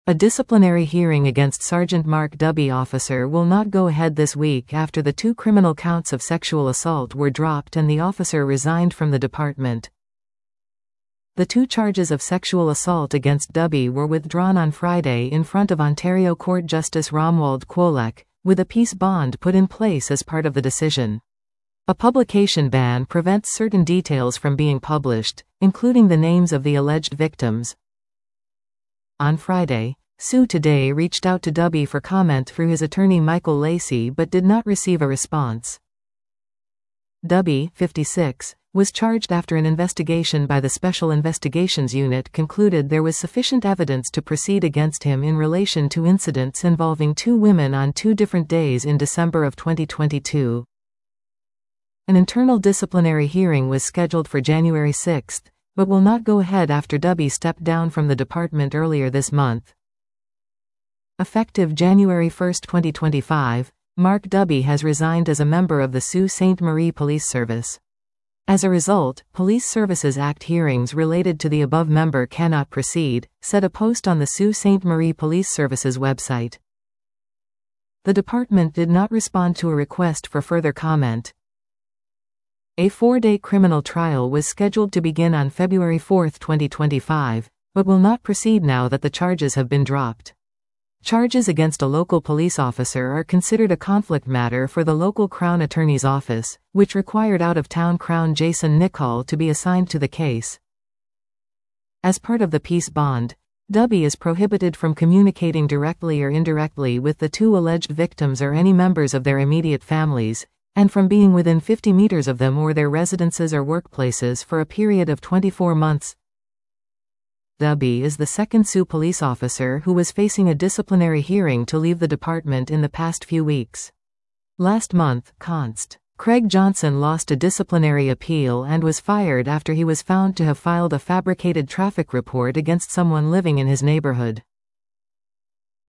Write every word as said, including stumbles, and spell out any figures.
A disciplinary hearing against Sergeant Mark Dubby officer will not go ahead this week after the two criminal counts of sexual assault were dropped and the officer resigned from the department. The two charges of sexual assault against Dubby were withdrawn on Friday in front of Ontario Court Justice Romwald Kwolek, with a peace bond put in place as part of the decision. A publication ban prevents certain details from being published, including the names of the alleged victims. On Friday, Sue Today reached out to Dubby for comment through his attorney Michael Lacey but did not receive a response. Dubby, fifty-six, was charged after an investigation by the Special Investigations Unit concluded there was sufficient evidence to proceed against him in relation to incidents involving two women on two different days in December of twenty twenty-two. An internal disciplinary hearing was scheduled for January sixth, but will not go ahead after Dubby stepped down from the department earlier this month. Effective January first, twenty twenty-five, Mark Dubby has resigned as a member of the Sault Ste. Marie Police Service. As a result, Police Services Act hearings related to the above member cannot proceed, said a post on the Sault Ste. Marie Police Services website. The department did not respond to a request for further comment. A four-day criminal trial was scheduled to begin on February fourth, twenty twenty-five, but will not proceed now that the charges have been dropped. Charges against a local police officer are considered a conflict matter for the local Crown Attorney's Office, which required out-of-town Crown Jason Nichol to be assigned to the case. As part of the peace bond, Dubby is prohibited from communicating directly or indirectly with the two alleged victims or any members of their immediate families, and from being within fifty meters of them or their residences or workplaces for a period of twenty-four months. Dubby is the second Sault police officer who was facing a disciplinary hearing to leave the department in the past few weeks. Last month, Const. Craig Johnson lost a disciplinary appeal and was fired after he was found to have filed a fabricated traffic report against someone living in his neighborhood.